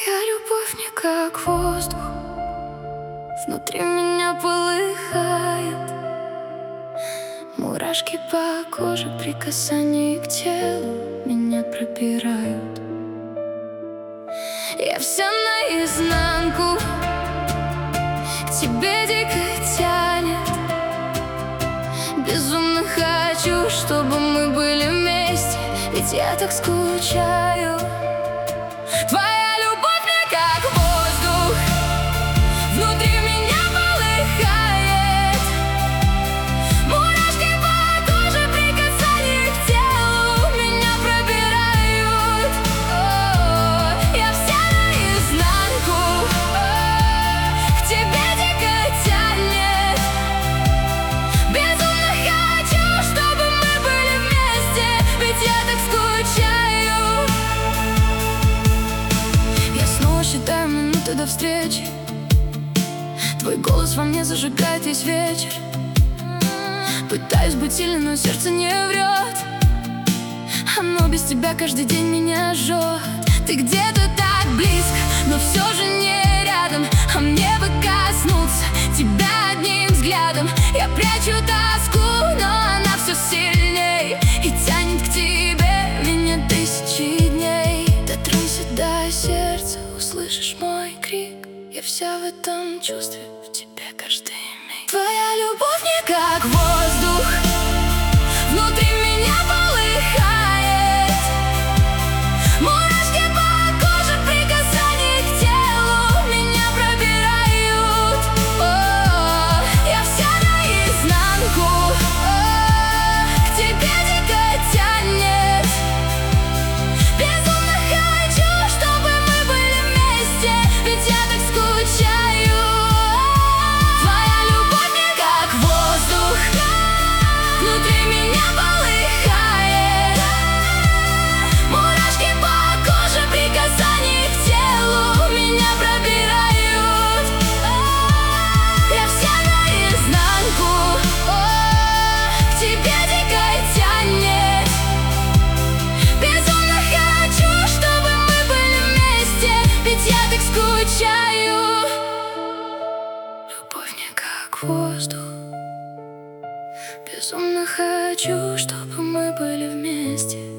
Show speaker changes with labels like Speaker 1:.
Speaker 1: Твоя любовь не как воздух, внутри меня полыхает. Мурашки по коже при касании к телу меня пробирают. Я вся наизнанку, к тебе дико тянет. Безумно хочу, чтобы мы были вместе, ведь я так скучаю. Твоя любовь не как воздух, внутри меня полыхает. Мурашки по коже при касании к телу меня пробирают. Я вся наизнанку, к тебе дико тянет. Безумно хочу, чтобы мы были вместе, ведь я так скучаю. Я снова считаю минуты до встречи. Твой голос во мне зажигает весь вечер. Пытаюсь быть сильной, но сердце не врет. Оно без тебя каждый день меня жжет. Ты где-то так близко, но все же не рядом. А мне бы коснуться тебя одним взглядом. Я прячу тоску, но она все сильней и тянет к тебе меня тысячи дней. Дотронься до сердца, услышишь мой крик. Я вся в этом чувстве, в тебе каждый миг. Твоя любовь не как воздух, внутри меня полыхает. Мурашки по коже при касании к телу меня пробирают. Я вся наизнанку, к тебе дико тянет. Безумно хочу, чтобы мы были вместе, ведь я так скучаю. Твоя любовь не как воздух, внутри меня полыхает. Мурашки по коже при касании к телу меня пробирают. Я вся наизнанку, к тебе дико тянет. Безумно хочу, чтобы мы были вместе, ведь я так скучаю. Любовь не как воздух, безумно хочу, чтобы мы были вместе.